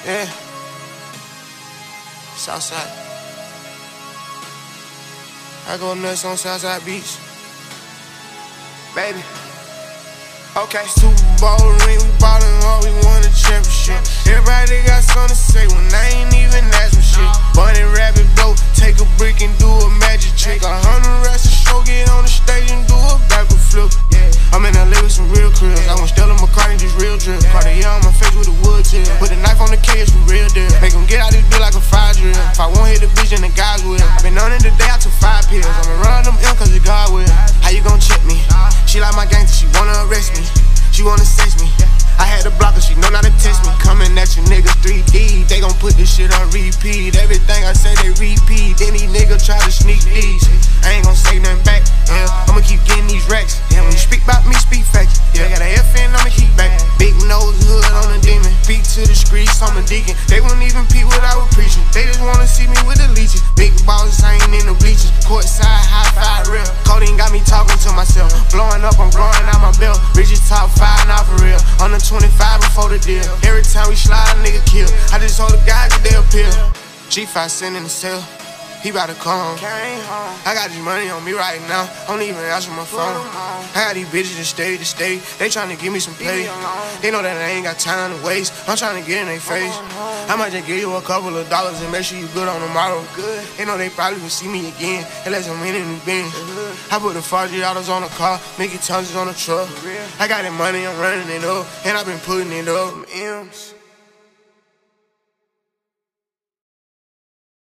Yeah. Southside. I go nuts on Southside Beach. Baby. Okay. Super Bowl ring, we ballin' hard, we won a championship. Everybody got something to say when I ain't even asking shit. Bunny rabbit blow, take a brick and do a magic trick. 100 rats a show, get on the stage and do a backward flip. I'm in LA with some real cribs. I want Stella McCartney, just real drip. Cartier on my face with a wood tip. Put a knife on the cage for real deal. Make them get out this bitch like a fire drill. If I won't hit the bitch, then the guys will. I been on it today, I took 5 pills. I'ma run them in cause the God will. How you gon' check me? She like my gangster, she wanna arrest me. She wanna sex me. I had to block her, she know not to test me. Coming at you niggas 3D, they gon' put this shit on repeat. Everything I say they repeat, then these niggas try to sneak these. I ain't gon' say nothing back, yeah. I'ma keep getting these racks, yeah. When you speak about me, speak facts, yeah. Got a FN, I'ma keep back. Big nose, hood on a demon. Beat to the streets, I'm a deacon. They wouldn't even peep what I was preaching. They just wanna see me with the leeches. Big balls, I ain't in the bleachers. Courtside, high five, real. Codeine got me talking to myself. Blowing up, I'm growing out my belt. Rich's top 5, now for real. On the 25 before the deal. Every time we slide, a nigga kill. I just hold the guys that they appeal. G5 sitting in the cell. He bout to come home. I got this money on me right now. Don't even answer my phone. I got these bitches that stay to stay. They tryna give me some play. They know that I ain't got time to waste. I'm tryna get in their face. I might just give you a couple of dollars and make sure you good on tomorrow. They know they probably will see me again unless I'm in the Benz. I put the $40 on the car, make it tons on the truck. I got that money, I'm running it up, and I've been putting it up. M's.